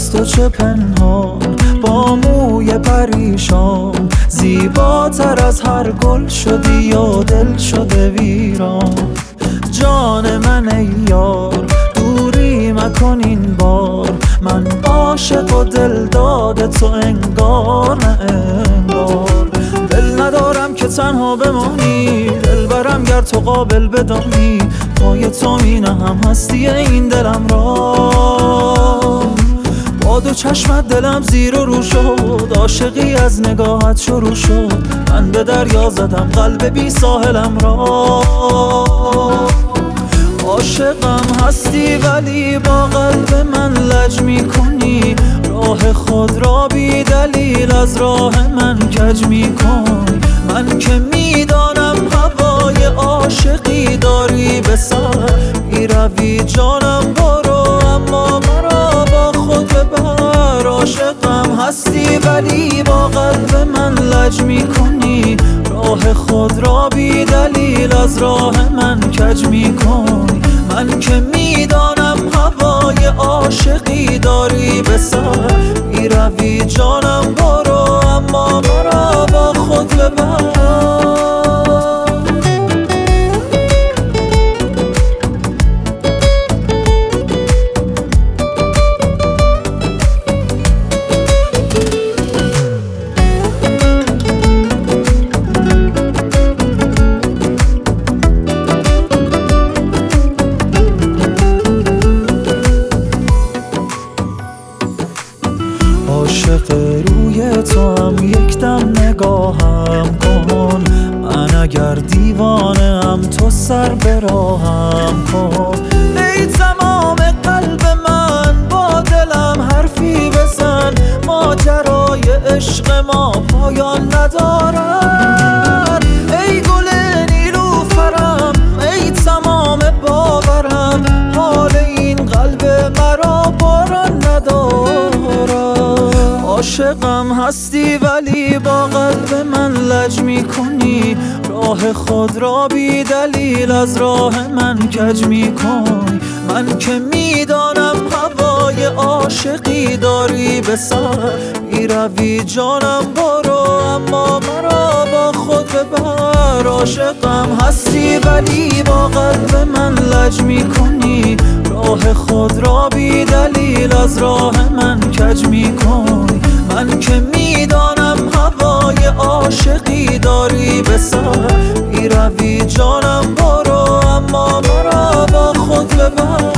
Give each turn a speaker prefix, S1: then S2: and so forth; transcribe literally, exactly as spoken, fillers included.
S1: از تو چه پنهان، با موی پریشان زیباتر از هر گل شدی یا دل شده ویران. جان من ای یار دوری مکن این بار، من عاشق و دل داده تو انگار نه انگار. دل ندارم که تنها بمانی، دل برم گر تو قابل بدانی، پای تو می نهم هستی این دلم را. با دو چشمت دلم زیر و رو شد، عاشقی از نگاهت شروع شد، من به دریا زدم قلب بی ساحلم را. عاشقم هستی ولی با قلب من لج می کنی، راه خود را بی دلیل از راه من کج می کنی. من که می دانم هوای عاشقی داری به سر، می روی جانم برو اما مرا با خود ببر. عاشقم هستی ولی با قلب من لج می کنی، راه خود را بی دلیل از راه من کج می کنی. من که می دانم هوای عاشقی داری به سر، می روی جانم برو اما مرا با خود ببر. عاشق روی تو هم یک دم نگاهم کن، من اگر دیوانه ام تو سر به راهم کن. ای تمام قلب من با دلم حرفی بزن، ماجرای عشق ما پایان ندارد. ای گل نیلوفرم ای تمام باورم، حال این قلب مرا باران ندارد. عاشقم هستی ولی با قلب من لج می کنی، راه خود را بی دلیل از راه من کج می کنی. من که می دانم هوای عاشقی داری به سر، می روی جانم برو اما مرا با خود ببر. عاشقم هستی ولی با قلب من لج می کنی، راه خود را بی دلیل از راه من کج می کنی. من که می دانم هوای عاشقی داری به سر، می روی جانم برو اما مرا با خود ببر.